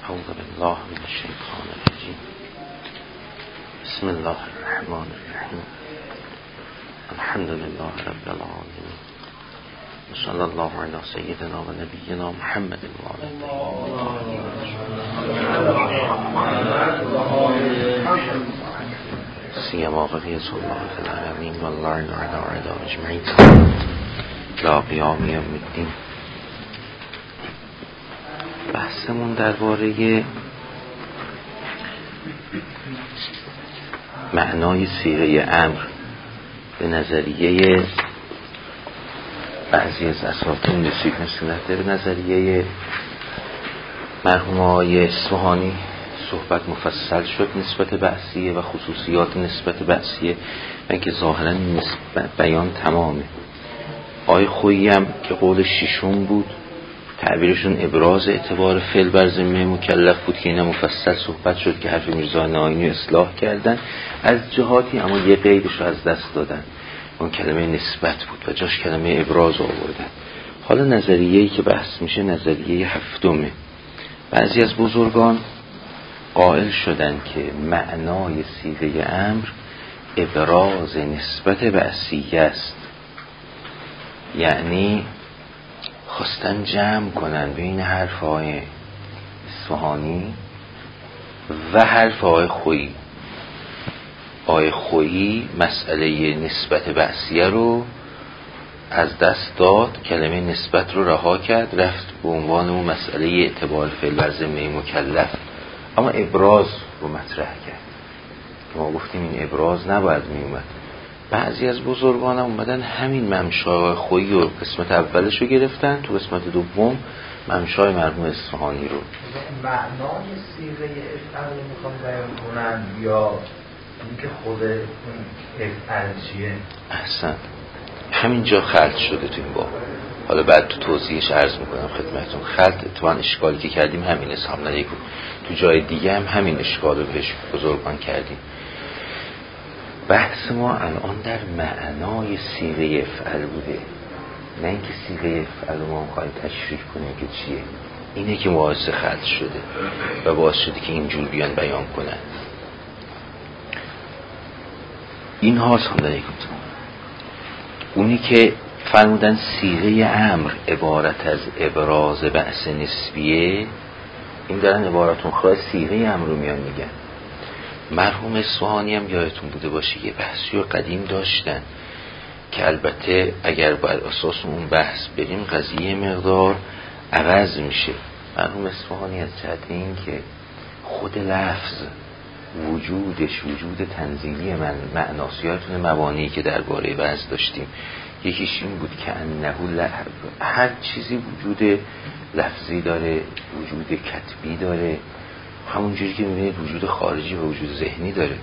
اعوذ بالله من الشیطان الرجیم. بسم الله الرحمن الرحیم. الحمد لله رب العالمین و صلی الله علی سیدنا و نبینا محمد و آله سیما بقیت الله فی العالمین و الله علی اجمعین لا قیام یوم الدین. بحثمون درباره معنای صیغه امر به نظریه بعضی از اساطین رسید، مثل به نظریه مرحوم آقای اصفهانی صحبت مفصل شد نسبت بعثیه و خصوصیات نسبت بعثیه و اینکه ظاهرا بیان تمامه. آقای خویی هم که قول ششم بود، تعبیرشون ابراز اعتبار فعل بر ذمه مکلف بود که اینا مفصل صحبت شد که حرف میرزا نائینی اصلاح کردن از جهاتی، اما یه قیدش رو از دست دادن، اون کلمه نسبت بود و جاش کلمه ابراز آوردن. حالا نظریه‌ای که بحث میشه نظریه هفتمه. بعضی از بزرگان قائل شدن که معنای صیغه امر ابراز نسبت بعثیه است، یعنی خواستن جمع کنن بین حرف آقای اصفهانی و حرف آقای خویی. آقای خویی مسئله نسبت بعثیه رو از دست داد، کلمه نسبت رو رها کرد، رفت به عنوان اون مسئله اعتبار فعل بر ذمه مکلف، اما ابراز رو مطرح کرد. ما گفتیم این ابراز نباید می اومد. بعضی از بزرگان هم اومدن همین ممشای خویی رو قسمت اولش رو گرفتن، تو قسمت دوم ممشای مرحوم اصفهانی رو. معنای صیغه افعال رو میخوام بیان کنن یا اینکه خود اون افعال چیه؟ احسن، همینجا خلط شده تو این باب. حالا بعد تو توضیحش عرض میکنم خدمتتون. خلط اتفاقا اشکالی که کردیم همین اسلام ندیگو، تو جای دیگه هم همین اشکال رو بهش بزرگان کردیم. بحث ما الان در معنای صیغه افعل بوده، نه اینکه صیغه افعل رو ما می‌خوایم تشریح کنیم که چیه. اینه که باعث خلط شده و باعث شده که اینجور بیان بیان کنن. این هاست هم داره گفتم. اونی که فرمودن صیغه امر عبارت از ابراز بعث نسبیه، این دارن عبارتون خواه صیغه امر رو میان میگن. مرحوم اصفهانی هم یادتون بوده باشه یه بحثی رو قدیم داشتن که البته اگر بر اساس اون بحث بریم قضیه مقدار عوض میشه. مرحوم اصفهانی از جهت این که خود لفظ وجودش وجود تنزیلی معناسیاتون مبانی که درباره بحث داشتیم، یکیش این بود که انه هر چیزی وجود لفظی داره، وجود کتبی داره، همونجوری که میبینید وجود خارجی و وجود ذهنی داره.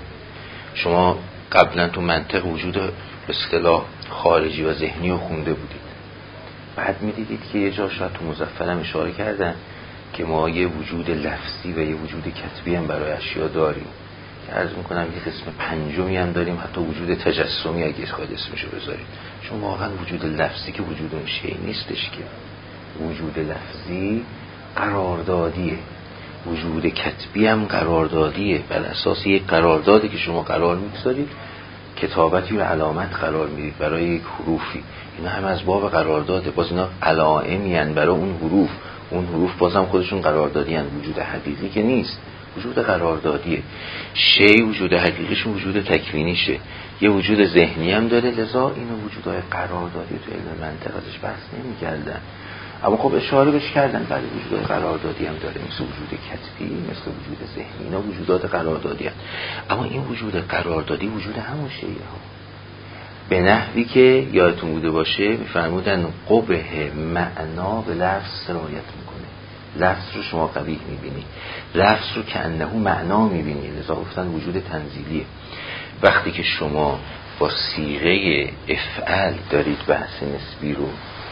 شما قبلا تو منطق وجود به اصطلاح خارجی و ذهنی رو خونده بودید، بعد میدیدید که یه جا شاید تو مظفر هم اشاره کردن که ما یه وجود لفظی و یه وجود کتبی هم برای اشیا داریم که عرض میکنم یه قسم پنجمی هم داریم، حتی وجود تجسمی اگه خواهد اسمشو بذارید. چون واقعا وجود لفظی که وجود اون شیء نیستش، که وجود لفظی قراردادیه، وجود کتبی هم قراردادیه، بر اساس یک قراردادی که شما قرار میگذارید، کتابتی و علامت قرار میدید برای یک حروفی، اینا هم از باب قرارداده. باز اینا علائمی هن برای اون حروف، اون حروف بازم خودشون قراردادی هن، وجود حقیقی که نیست، وجود قراردادیه. شی وجود حقیقیشون وجود تکوینیشه، یه وجود ذهنی هم داره، لذا اینو وجودهای قراردادی تو علم منطق ازش بحث نمی‌کردن، اما خب اشاره بهش کردن. بعد وجودهای قراردادی هم داره، مثل وجود کتبی، مثل وجود ذهنی، اینا وجودات قراردادی هست. اما این وجود قراردادی وجود همون شیء ها، به نحوی که یادتون بوده باشه میفرمودن قبح معنا به لفظ سرایت میکنه. لفظ رو شما قبیح میبینی، لفظ رو که انه معنا میبینی، لذا گفتن وجود تنزیلیه. وقتی که شما با صیغه افعل دارید بحث نسبی رو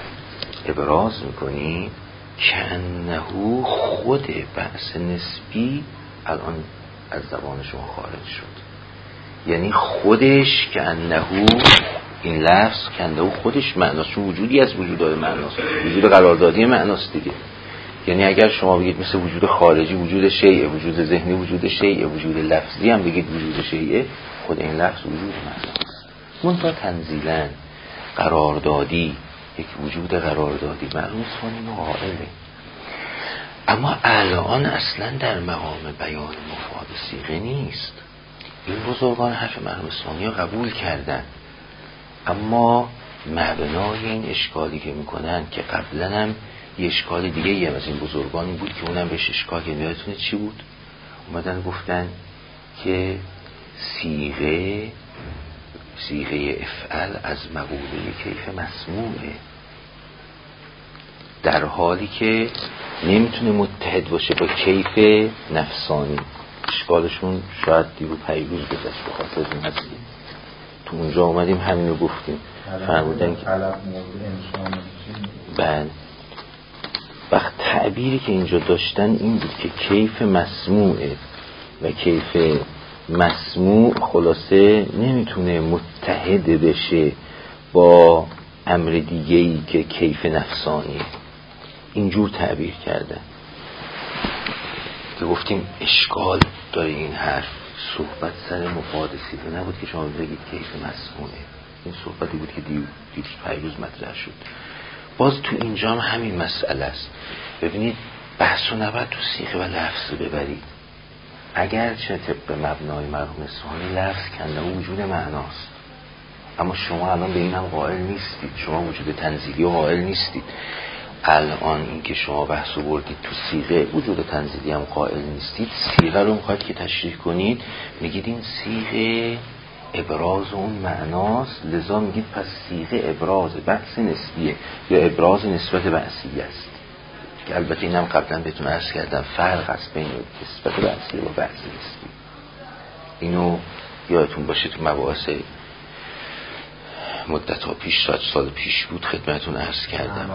ابراز میکنی، که انه خود بحث نسبی الان از زبان شما خارج شد، یعنی خودش که انه، این لفظ که انه خودش معناست، چون وجودی از وجودهای معناست، وجود قراردادی معناست دیگه. یعنی اگر شما بگید مثل وجود خارجی وجود شیء، وجود ذهنی وجود شیء، وجود لفظی هم بگید وجود شیء، خود این لفظ وجود معناست. منتها تنزیلاً قراردادی، یک وجود قراردادی مرحوم اصفهانی قائله. اما الان اصلا در مقام بیان مفاد صیغه نیست. این بزرگان حرف مرحوم اصفهانی رو قبول کردن، اما مبنای این اشکالی که میکنن که قبلا هم یه اشکال دیگه یه از این بزرگانی بود که اونم بهش اشکال که یادتونه چی بود؟ اومدن گفتن که صیغه افعل از مقوله کیف مسموعه، در حالی که نمیتونه متحد باشه با کیف نفسانی. اشکالشون شاید دیرو پیروز گذشت به خاطر این هستی. تو اونجا اومدیم همین رو گفتیم، فرمودن که بعد وقت تعبیری که اینجا داشتن این بود که کیف مسموعه و کیف مسموع خلاصه نمیتونه متحد بشه با امر دیگه‌ای که کیف نفسانیه. اینجور تعبیر کردن که گفتیم اشکال داره این حرف. صحبت سر مفاد صیغه نبود که شما بگید کیف مسموعه، این صحبتی بود که دیروز پیروز مطرح شد. باز تو اینجا هم همین مسئله است. ببینید بحث و نباید تو صیغه و لفظ ببرید. اگر چه طبق مبنای مرحوم اصفهانی لفظ کنده و وجود معناست، اما شما الان به این هم قائل نیستید، شما وجود تنزیلی و قائل نیستید. الان این که شما بحث رو بردید تو صیغه، وجود تنزیلی هم قائل نیستید، صیغه رو میخواید که تشریح کنید، میگید این صیغه ابراز اون معناست، لذا میگید پس صیغه ابراز بحث نسبیه یا ابراز نسبت بحثیه است، که البته اینم قبلا بهتون عرض کردم فرق است بین نسبت بحثیه و بحث نسبی. اینو یادتون باشه تو مباحث مدت ها پیش، شاید سال پیش بود، خدمتون عرض کردم.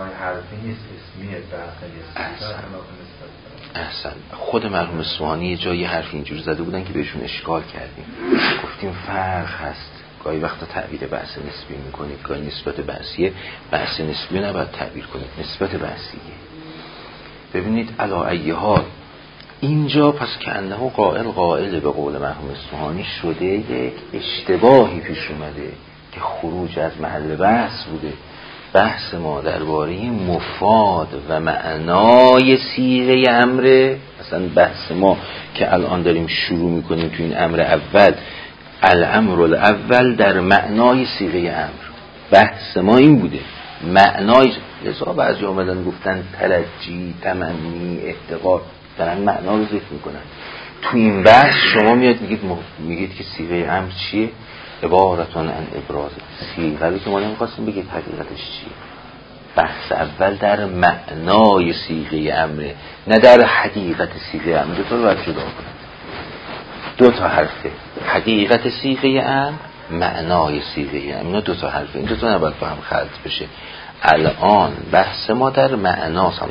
احسن. خود مرحوم اصفهانی یه جایی حرف اینجور زده بودن که بهشون اشکال کردیم، گفتیم فرق هست، گاهی وقتا تعبیر بحث نسبی میکنید، گاهی نسبت بحثیه. بحث نسبی نباید تعبیر کنید، نسبت بحثیه. ببینید علی ای حال اینجا پس که انه قائل به قول مرحوم اصفهانی شده یک اشتباهی پیش اومده که خروج از محل بحث بوده. بحث ما درباره مفاد و معنای صیغه امر، اصلا بحث ما که الان داریم شروع میکنیم تو این امر اول، الامر الاول در معنای صیغه امر، بحث ما این بوده. معنای لذا بعضی آمدن گفتن ترجی، تمنی، احتقار، دارن معنا رو ذکر میکنن. تو این بحث شما میگید که صیغه امر چیه؟ عبارتان عن ابراز. صیغه رو که ما نمیخواستیم بگید حقیقتش چیه. بحث اول در معنای صیغه امره، نه در حقیقت صیغه امر. دو تا رو باید جدا کنید، دو تا حرفه، حقیقت صیغه امر، معنای صیغه امر، اینا دو تا حرفه، این دو تا نباید با هم خلط بشه. الان بحث ما در معناست،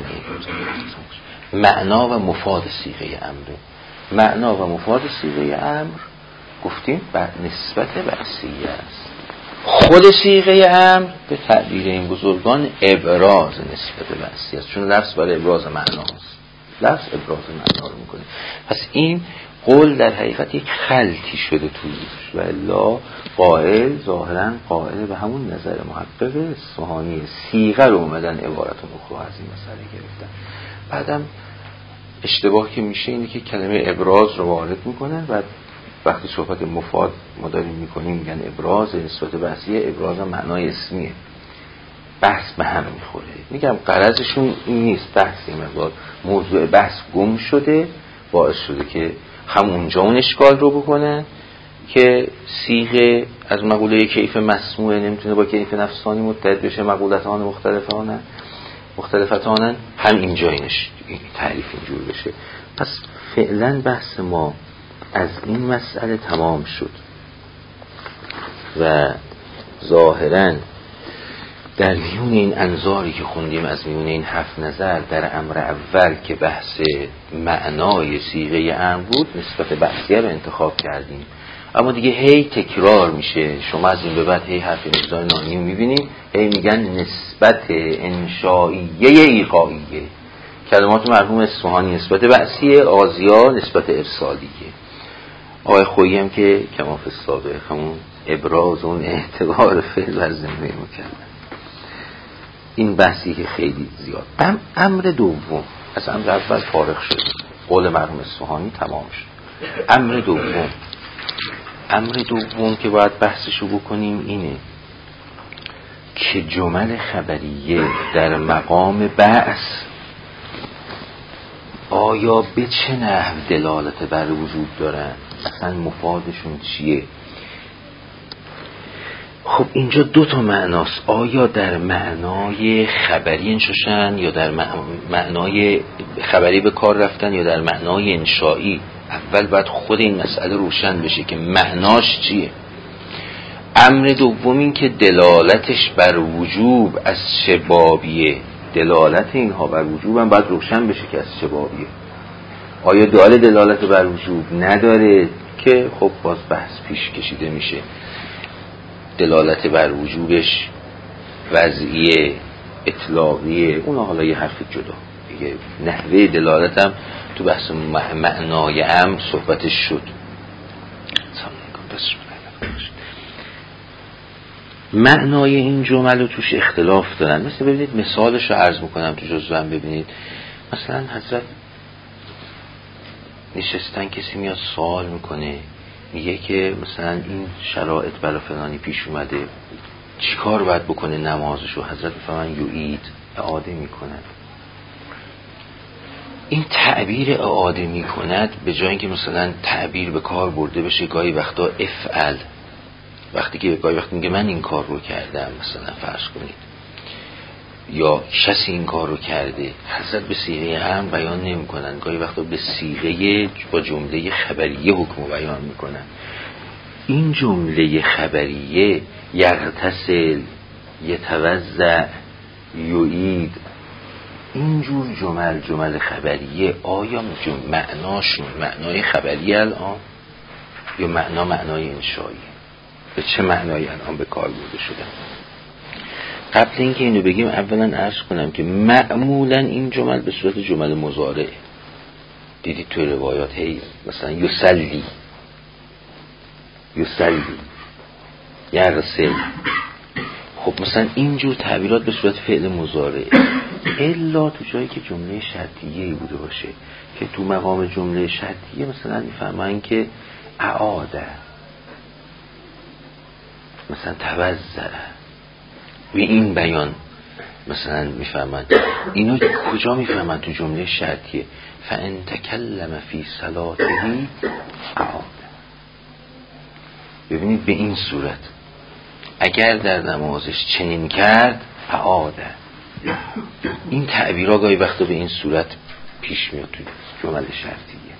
معنا و مفاد صیغه امره. معنا و مفاد صیغه امر گفتیم بر نسبت بحثیه است. خود صیغه امر به تعبیر این بزرگان ابراز نسبت بحثیه است، چون لفظ برای ابراز معناست، لفظ ابراز معنا رو میکنه. پس این قول در حقیقت یک خلطی شده توش، و الا قائل ظاهرا قائل به همون نظر محقق اصفهانی، صیغه رو اومدن عبارت مخرج از این مسئله گرفتن. بعدم اشتباه که میشه اینه که کلمه ابراز رو وارد میکنن و وقتی صحبت مفاد ما داریم میکنیم میگن ابراز نسبت بحثیه، ابراز معنای اسمیه. بحث به هم میخوره. میگم غرضشون این نیست، بحثی مقدار موضوع بحث گم شده، باعث شده که همونجا اون اشکال رو بکنن که صیغه از مقوله کیف مسموعه نمیتونه با کیف نفسانی متحد بشه، مقولتان مختلفتانن، هم اینجا این تعریف اینجور بشه. پس فعلا بحث ما از این مسئله تمام شد و ظاهراً در میون این انظاری که خوندیم، از میون این 7 نظر در امر اول که بحث معنای صیغه امر بود، نسبت بحثیه رو انتخاب کردیم. اما دیگه هی تکرار میشه، شما از این به بعد هی حرف نظر نانی رو میبینید، هی میگن نسبت انشائیه ایقائیه، کلمات مرحوم اصفهانی نسبت بعثیه، آزیا نسبت ارسالیه. آقای خویی هم که کما فی السابق همون ابراز اون اعتبار فعل بر زمینه میکردن. این بحثی که خیلی زیاد. امر دوم، از امر اول فارغ شد، قول مرحوم اصفهانی تمام شد. امر دوم که باید بحثشو بکنیم اینه که جمل خبریه در مقام بعث آیا به چه نحو دلالت بر وجود دارن، اصلا مفادشون چیه؟ خب اینجا دو تا معناست، آیا در معنای خبری انشاشن یا در معنای خبری به کار رفتن یا در معنای انشایی. اول باید خود این مسئله روشن بشه که معناش چیه. امر دوم این که دلالتش بر وجوب از چه بابیه، دلالت اینها بر وجوب هم باید روشن بشه که از چه بابیه. آیا داره دلالت بر وجوب نداره که خب باز بحث پیش کشیده میشه، دلالت بر وجوبش وضعیه اطلاقیه، اون حالا یه حرف جدا دیگه. نحوه دلالت هم تو بحث معنای امر صحبتش شد. معنای این جمل رو توش اختلاف دارن. مثلا ببینید مثالش رو عرض میکنم تو جزوه، ببینید مثلا حضرت نشستن، کسی میاد سوال میکنه، میگه که مثلا این شرایط برای فلانی پیش اومده، چی کار باید بکنه نمازشو؟ حضرت فرمان یعید، اعاده میکند. این تعبیر اعاده میکند به جای اینکه مثلا تعبیر به کار برده بشه گاهی وقتا افعل، وقتی که گاهی وقت میگه من این کار رو کردم مثلا فرض کنید، یا کسی این کار رو کرده، حضرت به صیغه امر بیان نمی کنن، گاهی وقتا به صیغه با جمله خبریه حکم بیان میکنن. این جمله خبریه یغتسل، یتوضأ، یعید، اینجور جمل خبریه آیا معناشون معنای خبریه الان یا معنای انشایی؟ به چه معنایی الان به کار برده شدن؟ قبل اینکه اینو بگیم اولا عرض کنم که معمولا این جمل به صورت جمل مضارع دیدید تو روایات، هی مثلا یصلی، یغسل. خب مثلا اینجور تعبیرات به صورت فعل مضارع، الا تو جایی که جمله شرطیه‌ای بوده باشه که تو مقام جمله شرطیه مثلا میفهمن که اعاده، مثلا توزع، و این بیان مثلا میفهمن. اینو کجا میفهمن؟ تو جمله شرطیه. فان تکلم فی صلاته اعاده. ببینید به این صورت اگر در نمازش چنین کرد اعاده. این تعبیرها گاهی وقتا به این صورت پیش میاد تو جمله شرطیه.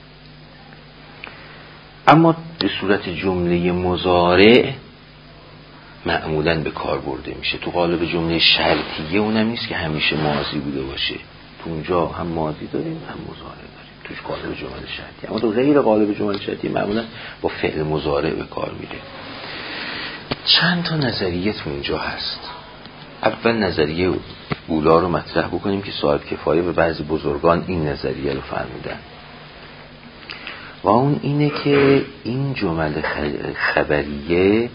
اما به صورت جمله مضارع معمولاً به کار برده میشه. تو قالب جمله شرطیه اونم نیست که همیشه ماضی بوده باشه، تو اونجا هم ماضی داریم هم مضارع داریم توش قالب جمله شرطیه. اما تو غیر قالب جمله شرطیه معمولاً با فعل مضارع به کار میره. چند تا نظریه تو اینجا هست. اول نظریه اولا رو مطرح بکنیم که صاحب کفایه به بعضی بزرگان این نظریه رو فرمودن، و اون اینه که این جمله خبریه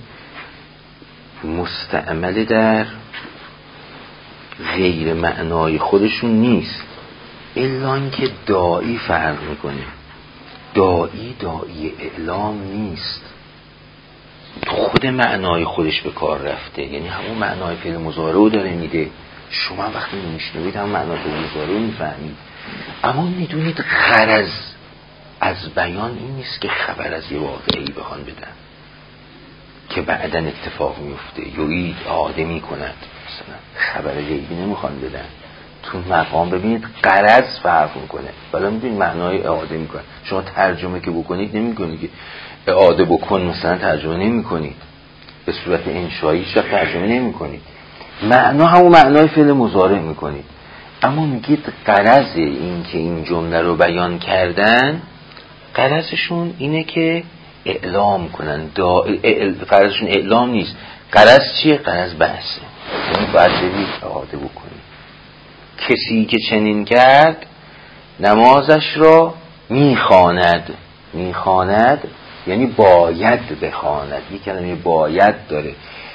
مستعمل در غیر معنای خودشون نیست، الا اینکه داعی فرق میکنه. داعی اعلام نیست، تو خود معنای خودش به کار رفته، یعنی همون معنای فعل مضارع رو داره میده. شما وقتی میشنوید همون معنای فعل مضارع رو میفهمید، اما میدونید غرض از بیان این نیست که خبر از یه واقعی بخوان بدن که بعداً اتفاق میفته. یعید، اعاده میکند، مثلا خبر غیبی نمیخوان بدن. تو مقام ببینید غرض فرق میکنه. بالا میدونید معنای اعاده میکنه، شما ترجمه که بکنید نمیکنید که اعاده بکن مثلا ترجمه نمیکنید، به صورت انشایی شب ترجمه نمیکنید، معنا همون معنای فعل مضارع میکنید. اما میگید غرض این که این جمله رو بیان کردن، غرضشون اینه که اعلام کنن. غرضشون اعلام نیست. غرض چیه؟ غرض بحثه، یعنی باید برید اعاده بکنید. کسی که چنین کرد نمازش را میخواند. میخواند یعنی باید بخواند، یک کلمه باید داره.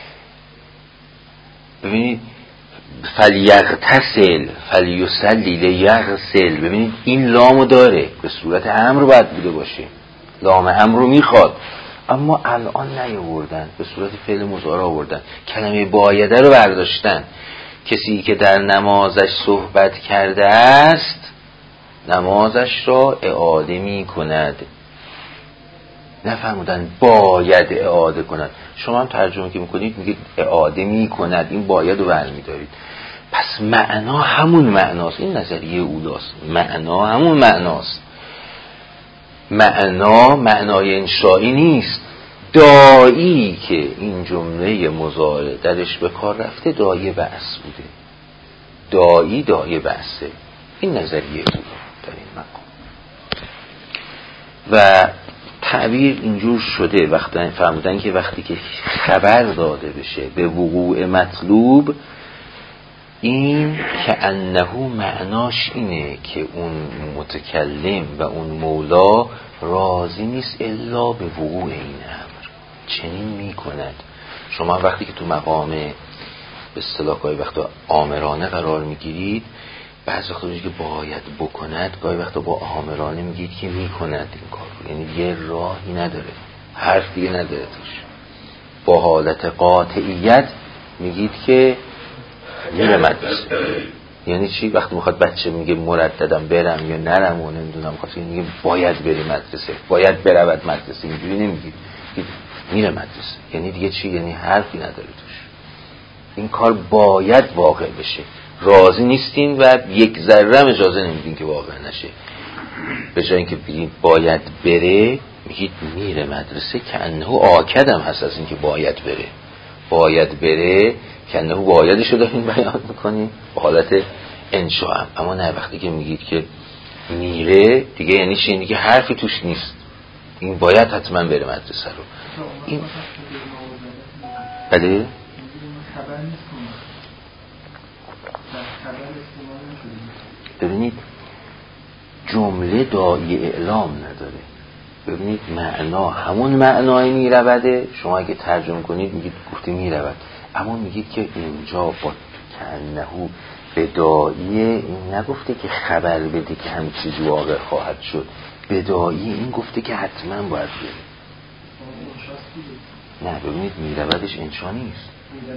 ببینید فلیغتسل فلیصلی لیغسل، ببینید این لامو داره، به صورت امر باید بوده باشه، لام امر رو میخواد، اما الان نیاوردن، به صورت فعل مضارع آوردن، کلمه بایده رو برداشتن. کسی که در نمازش صحبت کرده است نمازش را اعاده می کند. نفرمودن باید اعاده کند. شما هم ترجمه که میکنید میگید اعاده می کند، این باید رو برمی دارید. پس معنا همون معناست. این نظریه اولاست، معنا همون معناست. معنا معنای انشایی نیست. داعی که این جمله مضارع درش به کار رفته داعی بعث بوده، داعی بعثه. این نظریه اولا در این مقام. و تعبیر اینجور شده وقتی فهمیدن که وقتی که خبر داده بشه به وقوع مطلوب، این که انه معناش اینه که اون متکلم و اون مولا راضی نیست الا به وقوع این امر، چنین میکند. شما وقتی که تو مقام به اصطلاح گاهی وقتا آمرانه قرار میگیرید، بعضی وقتا که باید بکند، گاهی وقتا با آمرانه میگید که میکند این کار رو، یعنی یه راهی نداره، حرفی نداره توش. با حالت قاطعیت میگید که میره مدرسه. یعنی چی؟ وقتی میخواد بچه میگه مرددم برم یا نرم و نمیدونم خواست میگه باید بری مدرسه، باید برود مدرسه، اینجوری نمیگید، میره مدرسه. یعنی دیگه چی؟ یعنی حرفی نداره توش، این کار باید واقع بشه، راضی نیستین و یک ذره هم اجازه نمیدین که واقع نشه. به جای اینکه بگید باید بره میگید میره مدرسه، که انه آکدم هست از این که باید بره، باید بره که انه بایدشو دارین بیان میکنین با حالت انشاء هم. اما نه، وقتی که میگید که میره دیگه یعنی چی؟ دیگه حرفی توش نیست، این باید حتما بره مدرسه رو. این بله ببینید جمله داعی اعلام نداره. ببینید معنا همون معنای میروده. شما اگه ترجمه کنید میگید گفته میرود، اما میگید که اینجا با کأنه به داعی، این نگفته که خبر بده که همین چیزی واقع خواهد شد. به داعی این گفته که حتما باید بره. نه ببینید میرودش انشا نیست.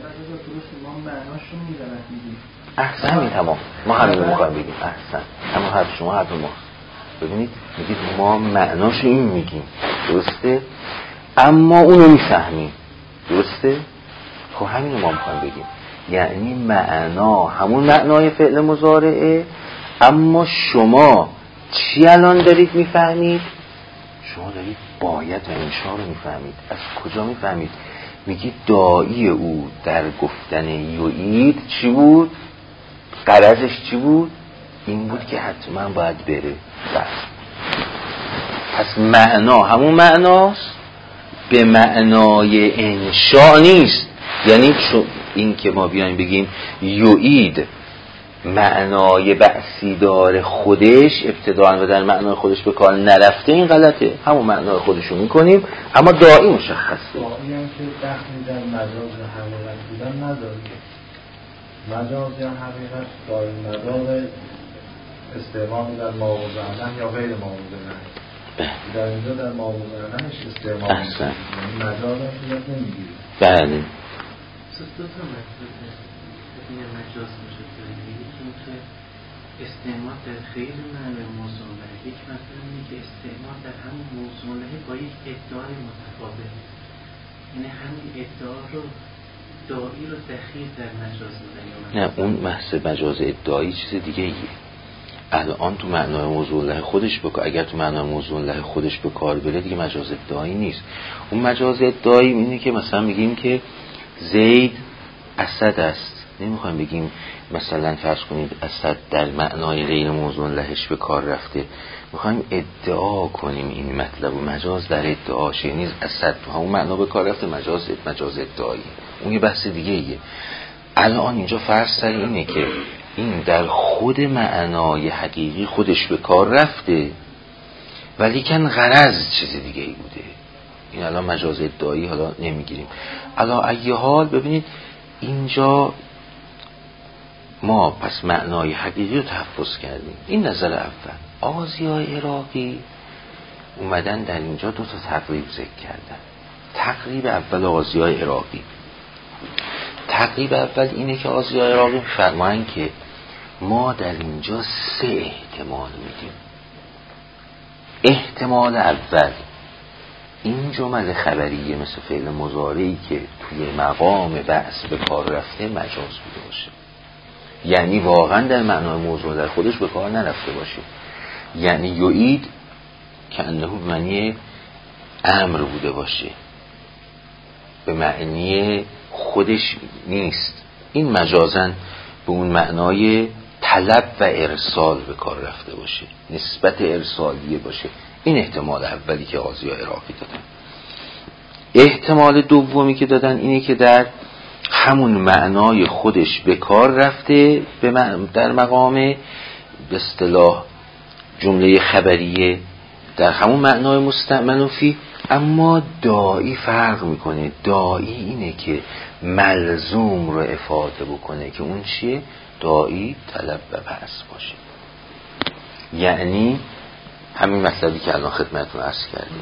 احسن همین تمام، ما همین میخوایم بگیم. احسن، اما حرف شما حرف ما. ببینید میگید ما معناشو این میگیم، درسته، اما اونو میفهمیم، درسته. خب همین ما میخوایم بگیم، یعنی معنا همون معنای فعل مضارعه، اما شما چی الان دارید میفهمید؟ شما دارید باید و انشا رو میفهمید. از کجا میفهمید؟ میگید داعی او در گفتن یعید چی بود؟ غرضش چی بود؟ این بود که حتما باید بره. بس. پس معنا همون معناست، به معنای انشاء نیست. یعنی این که ما بیایم بگیم یعید معنای بعثی داره خودش ابتداء و در معنای خودش به کار نرفته، این غلطه. همون معنای خودشو میکنیم اما داعی مشخصه. داعی هم که دخلی در مجاز حقیقت بودن نداره. مجاز یا حقیقت داره مدار استعمال در ماوضع زنن یا غیر ماوضع زنن. در اینجا در ماوضع زننش استعمال میشه، یعنی مجاز هم صورت نمیگیره. بله دو تا مطلب این مجاز میشه که استعمال در خیلی معنی موضوعه. یک مطلب اینه که استعمال در همون موضوعه با یک ادعای متفاوت، یعنی همین ادعا رو داعی رو دخیل در مجاز میدن. نه اون محض مجاز ادعایی چیز دیگه ایه. الان تو معنای موضوع له خودش اگر تو معنای موضوع له خودش به کار بره دیگه مجاز ادعایی نیست. اون مجاز ادعایی اینه که مثلا میگیم که زید اسد است، نمیخوایم بگیم مثلا فرض کنید اسد در معنای غیر موضوع لهش به کار رفته، میخوایم ادعا کنیم این مطلب و مجاز در ادعاشه، یعنی اسد تو همون معنا به کار رفته، مجاز ادعایی، اون یه بحث دیگه ایه. الان اینجا فرض سر اینه که این در خود معنای حقیقی خودش به کار رفته، ولیکن غرض چیز دیگه ای بوده. این الان مجاز ادعایی حالا نمیگیریم. علا ای حال ببینید اینجا ما پس معنای حقیقی رو تحفظ کردیم. این نظر اول. آقا ضیای عراقی اومدن در اینجا دو تا تقریب ذکر کردن. تقریب اول آقا ضیای عراقی، تقریب اول اینه که آقا ضیای عراقی فرمایند که ما در اینجا 3 احتمال میدیم. احتمال اول این جمله خبریه مثل فعل مضارعی که توی مقام بعث به کار رفته مجاز بوده باشه، یعنی واقعا در معنای موضوع در خودش به کار نرفته باشه. یعنی یعید که انه به معنی امر بوده باشه، به معنی خودش نیست. این مجازن به اون معنای طلب و ارسال به کار رفته باشه، نسبت ارسالیه باشه. این احتمال اولی که قاضی عراقی دادن. احتمال دومی که دادن اینه که در همون معنای خودش به کار رفته در مقام به اصطلاح جمله خبریه، در همون معنای مستعمل فی، اما داعی فرق میکنه. داعی اینه که ملزوم رو افاده بکنه که اون چیه؟ داعی طلب و بحث باشه. یعنی همین مطلبی که الان خدمتتون عرض کردیم.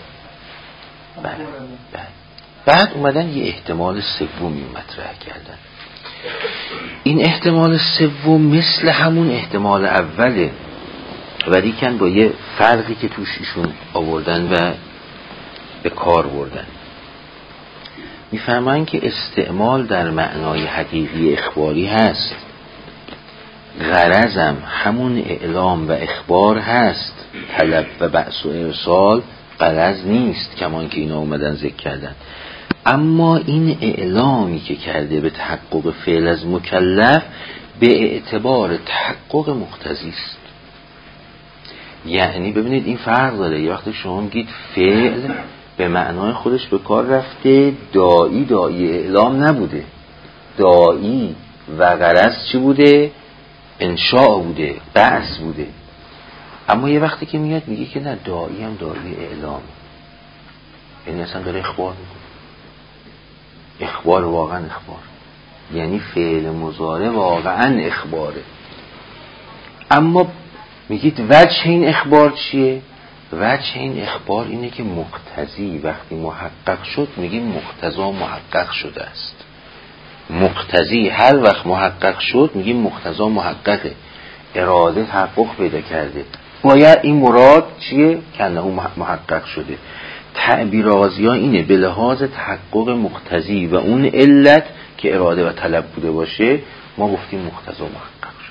بعد اومدن یه احتمال سومی مطرح کردن. این احتمال سوم مثل همون احتمال اوله، ولیکن با یه فرقی که توش ایشون آوردن و به کار بردن. میفهمن که استعمال در معنای حقیقی اخباری هست، غرضم همون اعلام و اخبار هست، طلب و بعث و ارسال غرض نیست کمان که اینا اومدن ذکر کردن. اما این اعلامی که کرده به تحقق فعل از مکلف به اعتبار تحقق مقتضی است. یعنی ببینید این فرق داره. یه وقتی شما میگید فعل به معنای خودش به کار رفته، داعی اعلام نبوده، داعی و غرض چی بوده؟ انشاء بوده، بعث بوده. اما یه وقتی که میاد میگه که نه، داعی هم داعی اعلام، یعنی اصلا داره اخبار میکنه. اخبار واقعا اخبار، یعنی فعل مضارع واقعا اخباره. اما میگید وجه این اخبار چیه؟ وجه این اخبار اینه که مقتضی وقتی محقق شد میگیم مقتضا محقق شده است. مقتضی هر وقت محقق شد میگیم مقتضا محققه، اراده تحقق پیدا کرده. باید این مراد چیه؟ که انه محقق شده. تعبیر آزیا اینه به لحاظ تحقق مقتضی و اون علت که اراده و طلب بوده باشه ما گفتیم مقتضا محقق شد.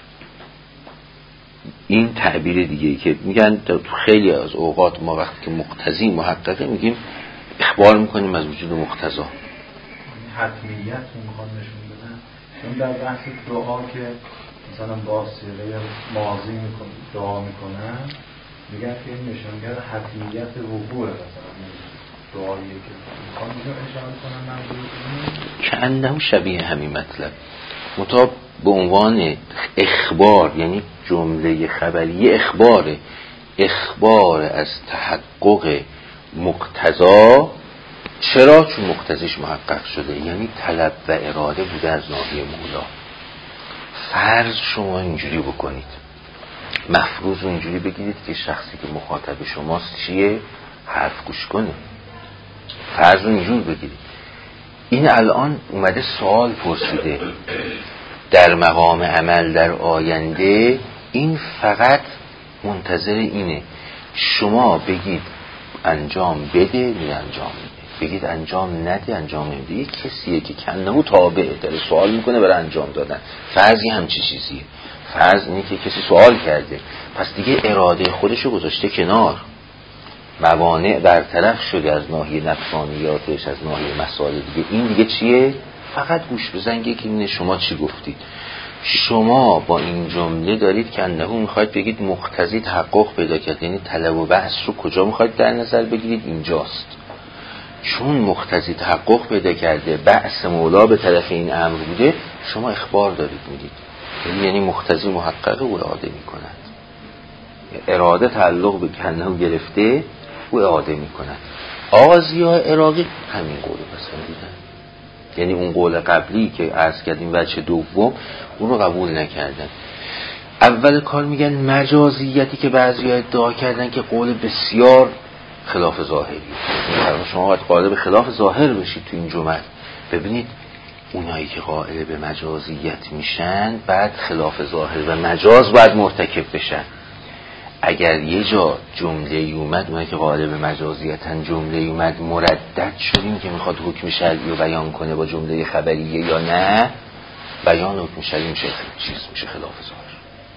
این تعبیر دیگه که میگن خیلی از اوقات ما وقتی که مقتضی محققه میگیم اخبار میکنیم از وجود مقتضا. حتمیت میخوان نشون بدن. چون در بحث دعا که مثلا با صیغه ماضی دعا میکنن میگن که این نشانگر حتمیت وقوع مثلا دعایی که میخوان اشاره کنن منظور که انه شبیه همین مطلب مطابق به عنوان اخبار، یعنی جمله خبری اخبار از تحقق مقتضا. چرا؟ چون مقتضیش محقق شده، یعنی طلب و اراده بوده از ناحیه مولا. فرض شما اینجوری بکنید، مفروض رو اینجوری بگیرید که شخصی که مخاطب شماست چیه؟ حرف گوش کنه. فرض رو اینجور بگیرید. این الان اومده سوال پرسیده در مقام عمل در آینده، این فقط منتظر اینه شما بگید انجام بده، می انجام میده، بگید انجام نده، انجام نمیده. یک کسیه که کنه تابعه داره سوال میکنه برای انجام دادن. فرضی همچی چیزیه. فرض اینه که کسی سوال کرده، پس دیگه اراده خودشو گذاشته کنار، موانع برطرف شده از ناحیه نفسانیاتش، از ناحیه مسائل دیگه. این دیگه چیه؟ فقط گوش بزنگه که اینه شما چی گفتید. شما با این جمله دارید که انه میخواید بگید مقتضی تحقق پیدا کرد، یعنی طلب و بحث رو کجا میخواید در نظر بگیرید؟ اینجاست. چون مقتضی تحقق پیدا کرده، بحث مولا به طرف این امر بوده، شما اخبار دارید میدید. یعنی مقتضی محقق او اعاده می کند. اراده تعلق به کنه گرفته او اعاده می کند. آغازی‌ها عراقی همین قول پسندیدن، یعنی اون قول قبلی که عرض کردیم وجه دوم اون رو قبول نکردن. اول کار میگن مجازیتی که بعضی ها ادعا کردن که قول بسیار خلاف ظاهری، شما باید قائل به خلاف ظاهر بشید تو این جمل. ببینید اونایی که قائل به مجازیت میشن بعد خلاف ظاهر و مجاز باید مرتکب بشن. اگر یه جا جمله اومد، اونایی که قائل به مجازیتن جمله اومد مردد شدیم که میخواد حکم شرعی رو بیان کنه با جمله خبریه یا نه، بیان حکم شرعی میشه خلاف ظاهر.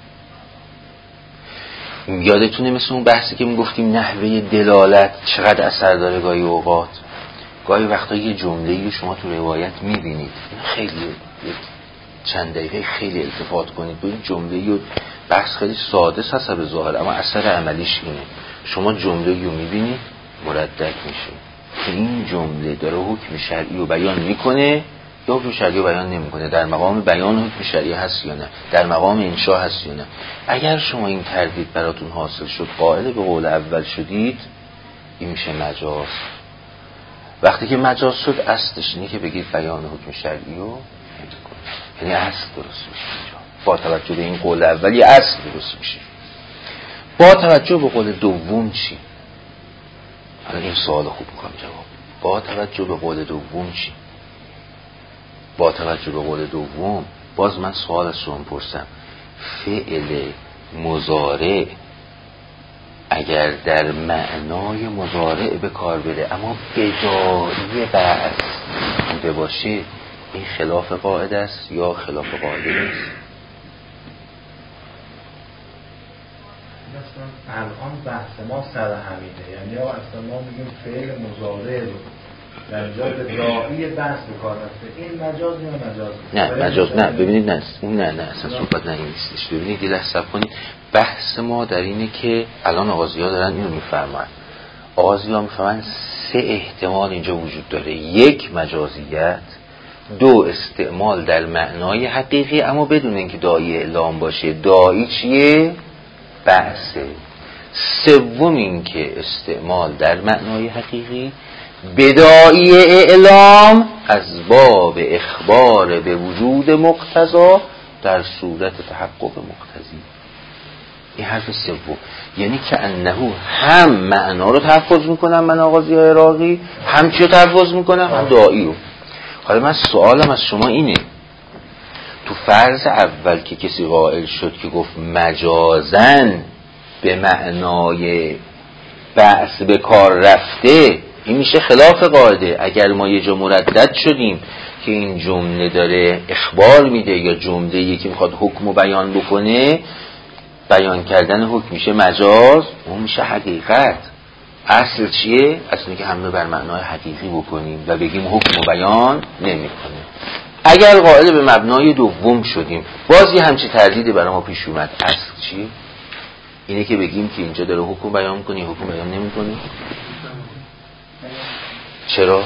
یادتونه مثل اون بحثی که میگفتیم نحوه دلالت چقدر اثر داره گاهی اوقات. گاهی وقتا یه جمله‌ای رو شما تو روایت میبینید، خیلی چند دقیقه خیلی التفات کنید به این جمله‌ای و بحث خیلی ساده حسب ظاهر اما اثر عملیش اینه. شما جمله‌ای رو میبینید مردد میشه که این جمله داره حکم شرعی رو بیان میکنه یا حکم شرعی رو بیان نمیکنه، در مقام بیان حکم شرعی هست یا نه، در مقام انشاء هست یا نه. اگر شما این تردید براتون حاصل شد، قائل به قول اول شدید، این میشه مجاز. وقتی که مجاز شد اصلش اینه که بگید بیان حکم شرعی رو نمیکنه، یعنی اصل درست میشه اینجا. با توجه به این قول اولی اصل درست میشه. با توجه به قول دوم چی؟ الان این سوال خوب میخوام جواب. با توجه به قول دوم چی؟ با توجه به قول دوم باز من سوال از شما پرسم، فعل مضارع اگر در معنای مضارع به کار بره اما بداعی بعث بوده باشه، این خلاف قاعده است یا خلاف قاعده نیست؟ مثلا الان بحث ما سر همینه، یعنی اصلا ما میگیم فعل مضارع رو در جای داعی بحث به کار رفته، این مجاز یا مجاز؟ نه مجاز نه. ببینید نه اصلا صحبت نه این نیستش. ببینید یه لحظه صبر کنید. بحث ما در اینه که الان آغازی‌ها دارن اینو میفرمایند. آغازی‌ها میفرمایند سه احتمال اینجا وجود داره: یک مجازیت، دو استعمال در معنای حقیقی اما بدون اینکه داعی اعلام باشه. داعی چیه؟ بحثه. سوم این که استعمال در معنای حقیقی بداعی اعلام از باب اخبار به وجود مقتضا در صورت تحقق مقتضی. این حرف سوم، یعنی که انه هم معنا رو تحفظ میکنم من آغازی‌های عراقی، هم چی رو تحفظ میکنم؟ هم داعی رو. حالا من سوالم از شما اینه، تو فرض اول که کسی قائل شد که گفت مجازن به معنای بعث به کار رفته، این میشه خلاف قاعده. اگر ما یه جا مردد شدیم که این جمله داره اخبار میده یا جمله یکی میخواد حکم رو بیان بکنه، بیان کردن حکم میشه مجاز، اون میشه حقیقت. اصل چیه؟ اصلی که همه بر معنای حقیقی بکنیم و بگیم حکم رو بیان نمیکنه. اگر قائل به مبنای دوم شدیم، باز یه همچه تردیدی برای ما پیش اومد. اصل چیه؟ اینه که بگیم که اینجا داره حکم بیان میکنه، حکم بیان نمیکنه. چرا؟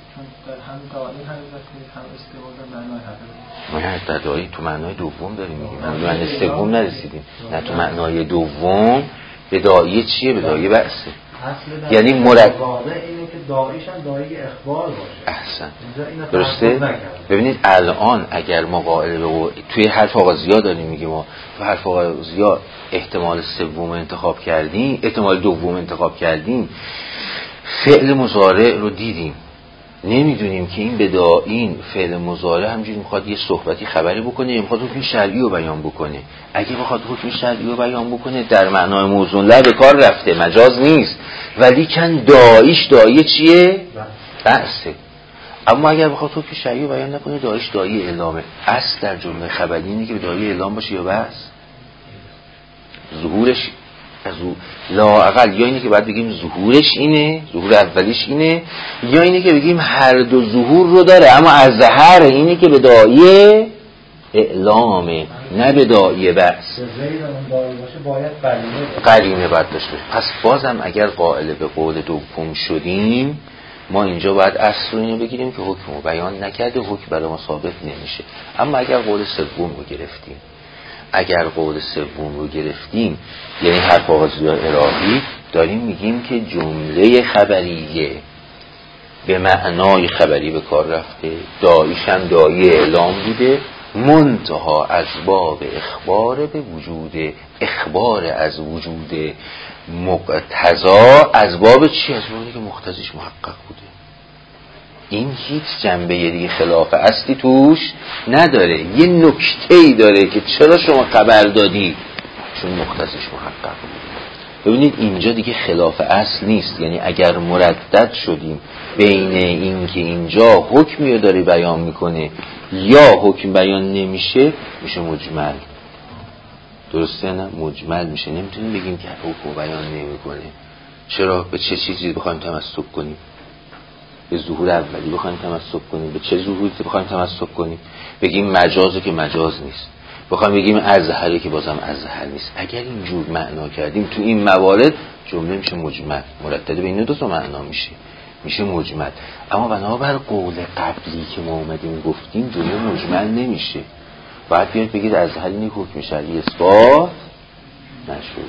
نه در داعی تو معنای دوم داریم میگیم، معنای سوم نرسیدیم. نه تو معنای دوم به داعی چیه؟ به داعی بحثه. یعنی مرد اینه که داعیش هم داعی اخبار باشه. احسن، درسته؟ ببینید الان اگر ما قائل به توی حرف آغازی‌ها داریم میگیم، ما تو حرف آغازی‌ها احتمال سوم انتخاب کردیم، احتمال دوم انتخاب کردیم، فعل مضارع رو دیدیم، نمیدونیم که این این فعل مضارع همجوری میخواد یه صحبتی خبری بکنه یا میخواد حکم شرعی رو بیان بکنه. اگه بخواد حکم شرعی رو بیان بکنه در معنای موزون له به کار رفته، مجاز نیست، ولی کن داعیش داعی چیه؟ بحثه. اما اگر بخواد حکم شرعی رو بیان نکنه، داعیش داعی اعلامه. اصل در جمله خبری اینه که به داعی اعلام باشه یا بحث. ظهورش لااقل یا اینه که باید بگیم ظهورش اینه، ظهور اولیش اینه، یا اینه که بگیم هر دو ظهور رو داره اما از ظهر اینه که به داعی اعلامه نه به داعی بحث. قرینه باید داشته. پس بازم اگر قائل به قول دوم شدیم، ما اینجا باید اصل رو اینو بگیریم که حکم رو بیان نکرده، حکم برای ما ثابت نمیشه. اما اگر قول سوم رو گرفتیم اگر قول سوم رو گرفتیم، یعنی حرف آغازی الهی، داریم میگیم که جمله خبریه به معنای خبری به کار رفته، داعیش هم داعی اعلام بوده، منتها از باب اخبار به وجود، اخبار از وجود مقتضا، از باب چی؟ از بابی که مقتضیش محقق بوده. این هیچ جنبه دیگه خلاف اصلی توش نداره. یه نکته‌ای داره که چرا شما خبر دادی؟ چون مقتضیش محقق بوده. ببینید اینجا دیگه خلاف اصل نیست. یعنی اگر مردد شدیم بین این که اینجا حکمی داره بیان میکنه یا حکم بیان نمیشه، میشه مجمل. درسته نه؟ مجمل میشه. نمیتونیم بگیم که حکم بیان نمیکنه. چرا؟ به چه چیزی بخوایم تمسک کنیم؟ به ظهور اولی بخوایم تمسک کنیم؟ به چه ظهوری بخوایم تمسک کنیم؟ بگیم مجازه که مجاز نیست، بخوایم بگیم ازهره که بازم ازهر نیست. اگر اینجور معنا کردیم تو این موارد، جمله میشه مجمل، مردد بین دو تا معنا میشه مجمل. اما بنابر قول قبلی که ما اومدیم گفتیم، جمله مجمل نمیشه. باید بیاید بگید ازهر این حکم شرعی اثبات نشد.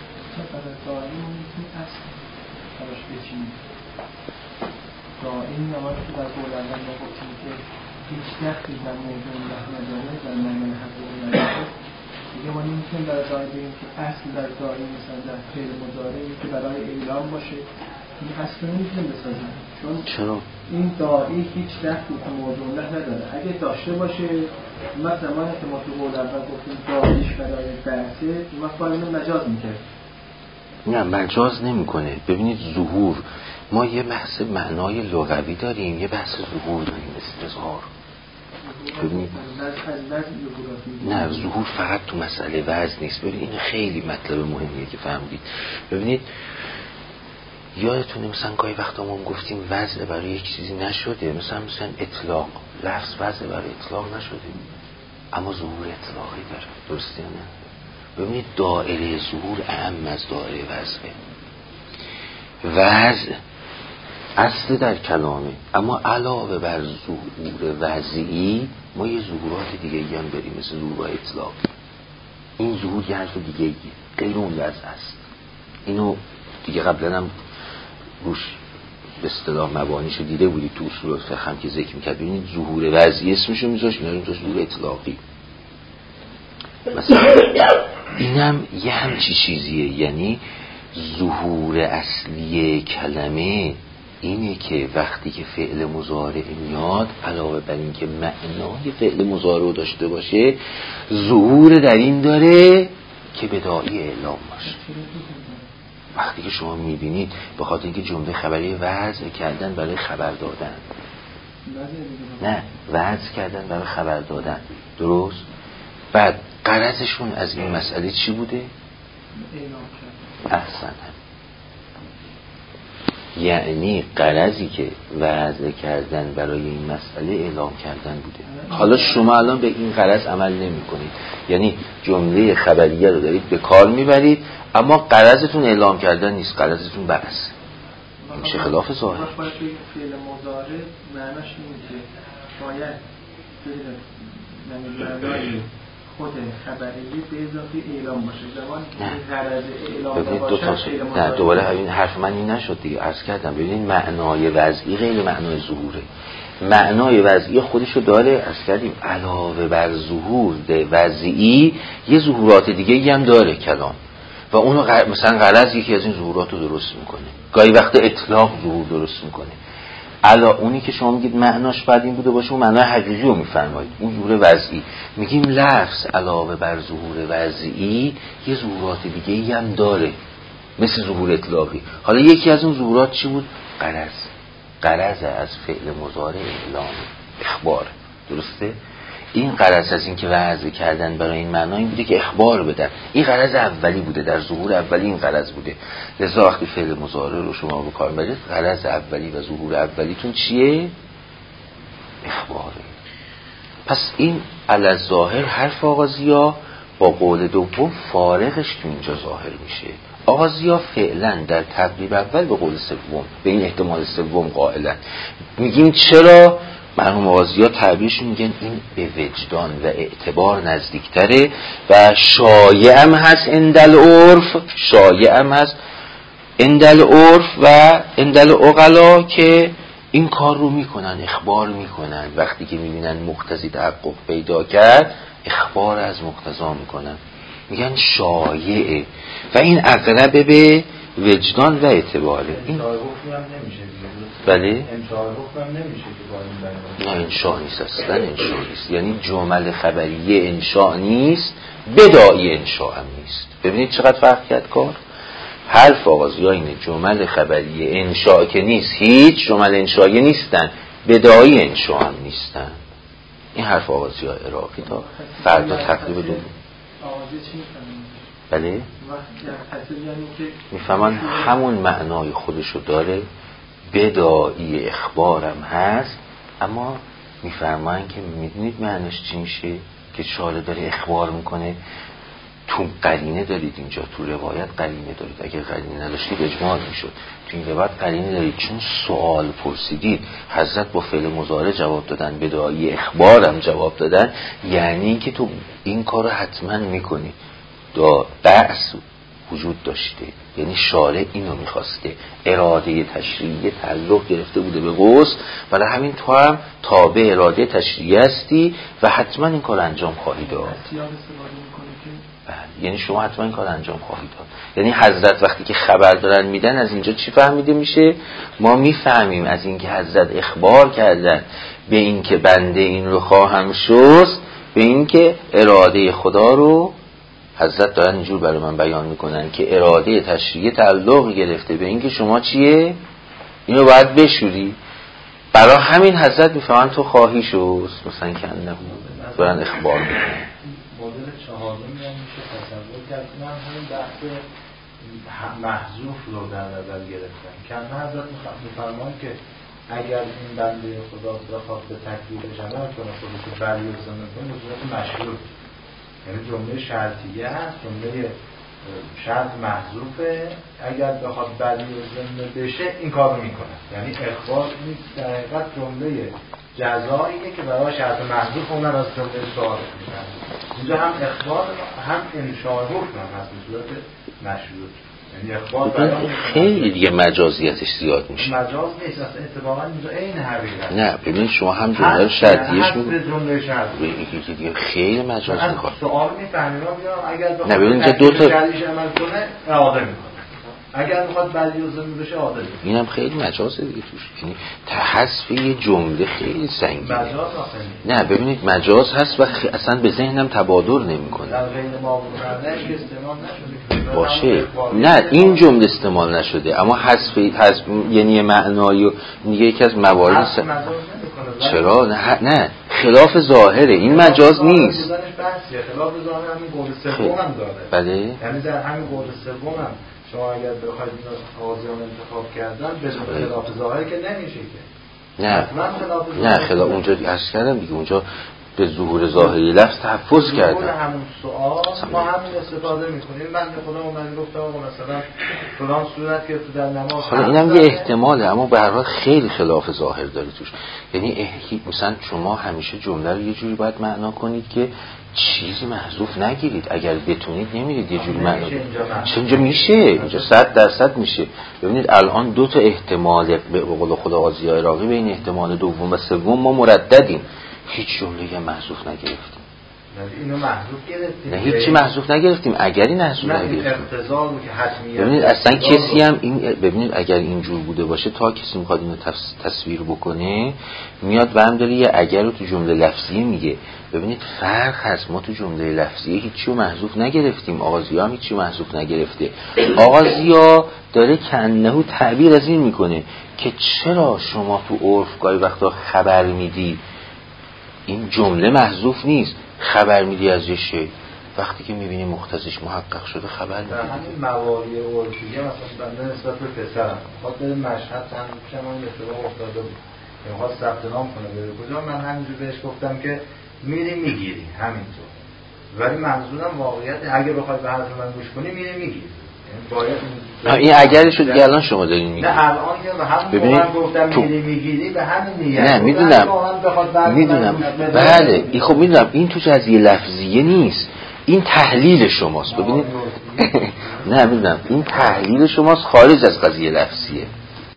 این نمایی که در قول اول ما گفتیم که هیچ دخلی در موضوع نداره، در معنی حقیقی نداره، دیگه ما نمیتونیم در ادعای بگیم که اصل در داعی مثلا در فعل مضارعی که برای اعلام باشه، این اصل نمیتونیم بسازیم. چون این داعی هیچ دخلی در موضوع نداره. اگه داشته باشه، مثلا ما که ما تو قول اول گفتیم داعیش برای بحثه، ما باید مجاز میکرد. نه، مجاز نمیکنه. ببینید ظهور، ما یه بحث معنای لغوی داریم، یه بحث ظهور داریم، استظهار. ببینید نه، ظهور فقط تو مسئله وضع نیست. ببینید این خیلی مطلب مهمیه که فهمید. ببینید یادتونه مثلا گاهی وقتا ما گفتیم وضع برای یک چیزی نشده، مثلا اطلاق، لفظ وضع برای اطلاق نشده اما ظهور اطلاقی داره. درسته نه؟ ببینید دائره ظهور اهم از دائره وضعه. وضع اصل در کلامه، اما علاوه بر ظهور وضعی ما یه ظهورات دیگه هم داریم، مثل ظهور اطلاقی. این ظهور یه حرف دیگه غیر اون وضع است. اینو دیگه قبلا هم روش به اصطلاح مبانیشو دیده بودید تو اصول فقه هم که ذکر می‌کرد. ببینید ظهور وضعی اسمشو میذاشت، میاریم تو ظهور اطلاقی. مثلا اینم یه همچی چیزیه. یعنی ظهور اصلی کلمه اینه که وقتی که فعل مضارع میاد، علاوه بر این که معنای فعل مضارع داشته باشه، ظهور در این داره که بداعی اعلام باشه. وقتی که شما میبینید به خاطر اینکه جمله خبری وضع کردن برای خبر دادن، نه وضع کردن برای خبر دادن، درست؟ بعد غرضشون از این مسئله چی بوده؟ احسن. یعنی غرضی که وضع کردن برای این مسئله اعلام کردن بوده. حالا شما الان به این غرض عمل نمی کنید، یعنی جمله خبریه رو دارید به کار میبرید اما غرضتون اعلام کردن نیست، غرضتون بحث. این میشه خلاف ظاهر. باید بگیم فعل مضارع معناش اینه که باید معنای خود خبریه به اضافه اعلام باشه. زمان که غرض اعلام باشه، نه دوباره این حرف من این نشد دیگه. عرض کردم ببینید معنای وضعی غیر معنای ظهوره. معنای وضعی خودشو داره. عرض کردیم علاوه بر ظهور وضعی یه ظهورات دیگه هم داره کلام و اونو مثلا غرض یکی از این ظهورات رو درست میکنه. گاهی وقت اطلاق ظهور درست میکنه. اونی که شما میگید معناش بعد این بوده باشه، اون معنای حقیقی رو میفرمایید، اون ظهور وضعی. میگیم لفظ علاوه بر ظهور وضعی یه ظهورات دیگه هم داره مثل ظهور اطلاقی. حالا یکی از اون ظهورات چی بود؟ غرض از فعل مضارع اعلام، اخبار. درسته؟ این غرض از این که وضع کردن برای این معنا این بوده که اخبار بدن. این غرض اولی بوده، در ظهور اولی این غرض بوده. لذا وقتی فعل مضارع رو شما به کار برید، غرض اولی و ظهور اولیتون چیه؟ اخباره. پس این علی ظاهر حرف آغازیا با قول دوم فارغش تو اینجا ظاهر میشه. آغازیا فعلا در تقریب اول به قول سوم، به این احتمال سوم قائلن. میگیم چرا؟ مرحوم آغازی‌ها تعبیرشون میگن این به وجدان و اعتبار نزدیکتره و شایعم هست اندل عرف، شایعم هست اندل عرف و اندل عقلا که این کار رو میکنن، اخبار میکنن، وقتی که میبینن مقتضی تحقق پیدا کرد اخبار از مقتضا میکنن، میگن شایعه و این اقرب به وجدان و اعتباره. این بله؟ انشاء حکم نمیشه که با این نه انشاء نیست، اصلا انشاء نیست، یعنی جمل خبریه انشاء نیست، بداعی انشاء هم نیست. ببینید چقدر فرق کرد کار. حرف آغازی‌ها اینه جمل خبریه انشاء که نیست، هیچ جمل انشائی نیستن، بداعی انشاء هم نیستن. این حرف آغازی‌ها عراقی تا فردا تقریب دو آغازی چی میفهمن؟ بله؟ یعنی میفهمن همون معنای خودشو داره، بداعی اخبارم هست، اما میفرماین که میدونید معنیش چی میشه که شارع داره اخبار میکنه. تو قرینه دارید اینجا، تو روایت قرینه دارید، اگر قرینه نداشتید اجماع میشد. تو این روایت قرینه دارید چون سوال پرسیدید، حضرت با فعل مضارع جواب دادن، بداعی اخبارم جواب دادن، یعنی اینکه تو این کارو حتما میکنی. بأس وجود داشته، یعنی شارع اینو میخواسته، اراده تشریعی تعلق گرفته بوده به غسل، ولی همین تو هم تابع اراده تشریعی هستی و حتما این کار انجام خواهی داد. یعنی شما حتما این کار انجام خواهید داد. یعنی حضرت وقتی که خبر دارن میدن، از اینجا چی فهمیده میشه؟ ما میفهمیم از اینکه حضرت اخبار کردن به اینکه بنده این رو خواهم شست، به اینکه اراده خدا رو حضرت دارن اینجور برای من بیان میکنن که اراده تشریعی تعلق گرفته به اینکه شما چیه؟ اینو باید بشوری. برای همین حضرت میفهمن تو خواهی شست، مثلا که انه دارن اخبار میکنن. مدل چهارمی هم میشه تصور کرد. من همین بحث محذوف رو در نظر گرفتم که حضرت میفرمان که اگر این بنده خدا بخواد به تکلیفش عمل کنه، خودشو بریوزن کنه، به صورت مشروط، یعنی جمله شرطیه هست، جمله شرط محذوفه، اگر بخواد بریوزن بشه این کار رو میکنه. یعنی اخبار نیست، در حقیقت جمله جزاییه که برای شرط محذوف اونم از جمله سوال میشن. اینجا هم اخبار هم انشاء حکم هست به صورت مشروط، یعنی اخبار خیلی دیگه مجازیتش زیاد میشه. مجاز نیست اصلا، اتفاقا اینجا عین حقیقت. نه ببینید شما هم جمله رو شرطیش میگید، جمله شرطی یکی دیگه خیلی مجاز میخواد. سوال میفهمیم اگر نه ببینید اینجا دو تا شرطیش عمل کنه اعاده میکنه، اگر میخواد بعدی روزه بشه عادل. اینم خیلی مجازه دیگه توش، یعنی حذف یه جمله خیلی سنگینه. مجاز نه ببینید مجاز هست و اصلا به ذهنم تبادر نمیکنه. در غیر معقول استعمال نشده باشه، نه این جمله استعمال نشده، اما حذف یعنی معنایی دیگه یکی از موارد چرا نه خلاف ظاهره، این مجاز نیست. خلاف ظاهر همین قول سوم هم داره. بله، یعنی در همین قول سوم هم شما اگر بخواید آغازیان انتخاب کردن به خلاف ظاهر که نمیشه که. نه خلاف اونجا عرض کردم دیگه، اونجا به ظهور ظاهری لفظ تحفظ کردن. همون سوال ما همین استفاده میکنیم. من به خدا اومد گفتم آقا مثلا فلان صورت که تو در نماز، حالا اینم یه احتماله، اما به هر حال خیلی خلاف ظاهر داره توش. یعنی مثلا شما همیشه جمله رو یه جوری باید معنا کنید که چیزی محذوف نگیرید، اگر بتونید نمیرید یه جوری معنا کنید. چه اینجا میشه، اینجا 100% میشه. ببینید الان دو تا احتمال به قول خدا آغازی عراقی بین احتمال دوم و سوم ما مرددیم، هیچ جمله محذوف نگرفتیم. اینو محذوف گرفتیم؟ نه هیچی محذوف نگرفتیم. اگری محذوف نگرفتیم، اقتضا رو که حتمیه. ببینید اصلا کسی هم این، ببینید اگر اینجور بوده باشه، تا کسی میخواد اینو تصویر بکنه میاد و هم داره یه اگر رو تو جمله لفظی میگه. ببینید فرق هست، ما تو جمله لفظی هیچی رو محذوف نگرفتیم، آغازی هم هیچی محذوف نگرفته. آغازی ها داره کنهو تعبیر از این میکنه که چرا شما تو عرف گاهی وقتا خبر میدی، این جمله محذوف نیست، خبر میدی از یه شی، وقتی که میبینی مقتضیش محقق شده خبر میدی. همین موالی عرفیه مثلا بنده نسبت به پسرم خواهد بره مشهد چند من اتفاق افتاده بود، میخواد ثبت نام کنه بره کجا، من همینجور بهش گفتم که میری میگیری همینطور، ولی منظورم واقعیت اگه بخوای به حرف من گوش کنی میری میگیری، این اگرش شد که الان شما دارین میگید. نه الان که همون ببینید گفتم میگیری به همین نیت. نه میدونم بله این خب میدونم این تو قضیه لفظیه نیست، این تحلیل شماست. ببینید نه میدونم این تحلیل شماست خارج از قضیه لفظیه.